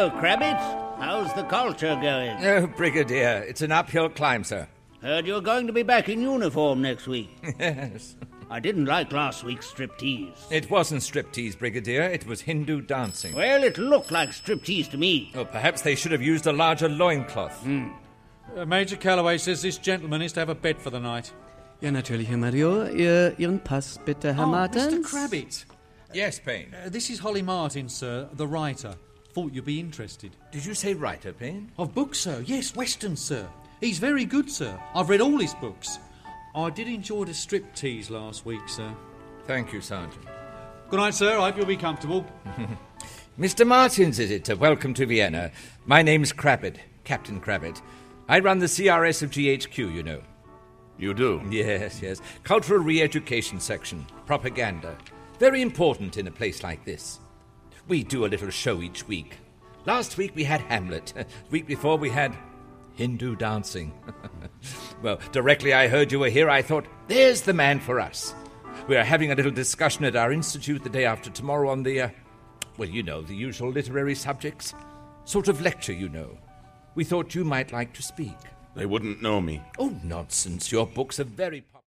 Hello, Crabbit. How's the culture going? Oh, Brigadier, it's an uphill climb, sir. Heard you're going to be back in uniform next week. Yes. I didn't like last week's striptease. It wasn't striptease, Brigadier. It was Hindu dancing. Well, it looked like striptease to me. Oh, perhaps they should have used a larger loincloth. Major Calloway says this gentleman is to have a bed for the night. Ja, natürlich, Herr Major. Ihren Pass bitte, Herr Martens. Mr. Crabbit. Yes, Payne. This is Holly Martin, sir, the writer. Thought you'd be interested. Did you say writer, Payne? Of books, sir. Yes, westerns, sir. He's very good, sir. I've read all his books. I did enjoy the striptease last week, sir. Thank you, Sergeant. Good night, sir. I hope you'll be comfortable. Mr. Martins, is it? Welcome to Vienna. My name's Crabbit, Captain Crabbit. I run the CRS of GHQ, you know. You do? Yes. Cultural re-education section. Propaganda. Very important in a place like this. We do a little show each week. Last week we had Hamlet. The week before we had Hindu dancing. Well, directly I heard you were here, I thought, there's the man for us. We are having a little discussion at our institute the day after tomorrow on the, well, you know, the usual literary subjects. Sort of lecture, you know. We thought you might like to speak. They wouldn't know me. Oh, nonsense. Your books are very popular.